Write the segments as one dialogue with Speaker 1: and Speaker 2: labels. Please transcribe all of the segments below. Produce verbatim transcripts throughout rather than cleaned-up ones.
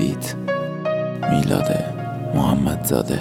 Speaker 1: فیت میلاد محمدزاده.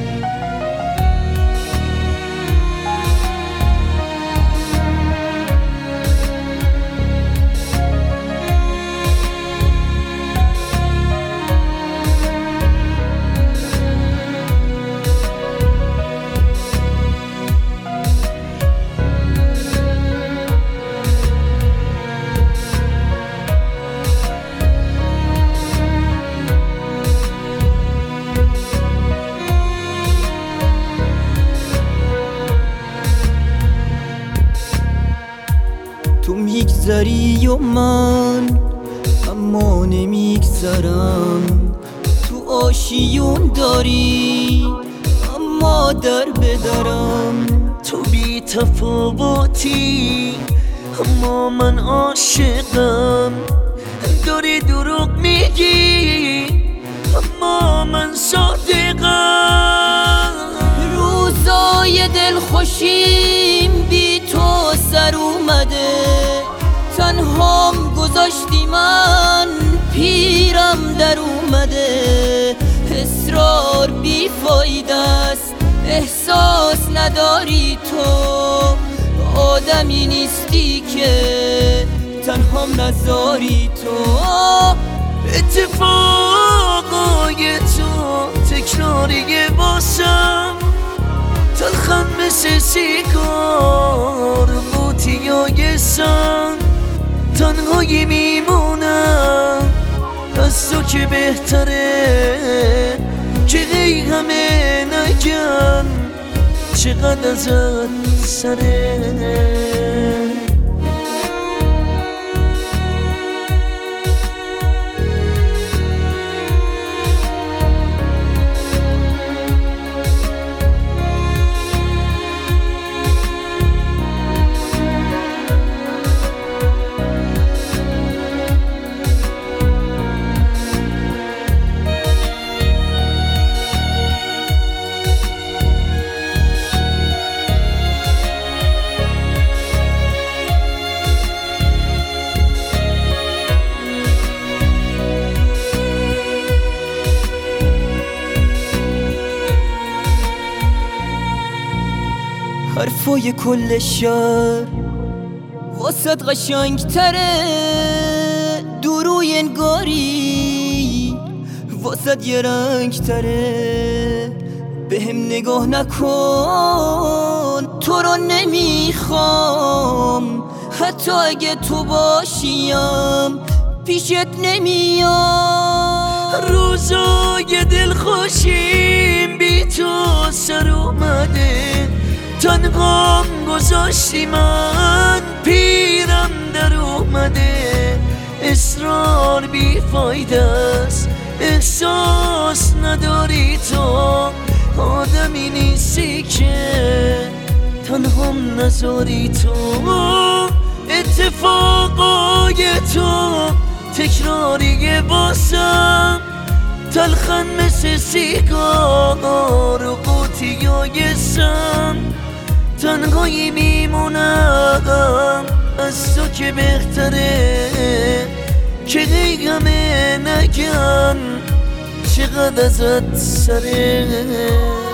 Speaker 2: تو میگذری و من اما نمیگذرم، تو آشیون داری اما در بدرم.
Speaker 3: تو بی تفاوتی اما من عاشقم، داری دروغ میگی اما من صادقم.
Speaker 2: روزای دلخوشیم بی تو سر اومده، تنهام گذاشتی من پیرم در اومده. اصرار بی فایده است، احساس نداری تو، آدمی نیستی که تنهام نذاری تو.
Speaker 3: اتفاقای تو تکراریه باسم، تلخن مثل سیگار قوطیای سن. تنهایی میمونم از تو که بهتره که غی همه نگن چقدر ازت سره.
Speaker 2: حرفای کل شهر واسد قشنگ تره، دروی انگاری واسد یه رنگ تره. به هم نگاه نکن تو رو نمیخوام، حتی اگه تو باشیم پیشت نمیام.
Speaker 3: روزای دلخوشیم بی تو سر اومده، تنهام گذاشتی من پیرم در اومده. اصرار بی فایده است، احساس نداری تو، آدمی نیستی که تنهام نذاری تو. اتفاقای تو تکراریه باسم، تلخن مثل سیگار و قوطیای سم. تنهایی میمونم از تو که بهتره که غی همه نگن چقدر ازت سره.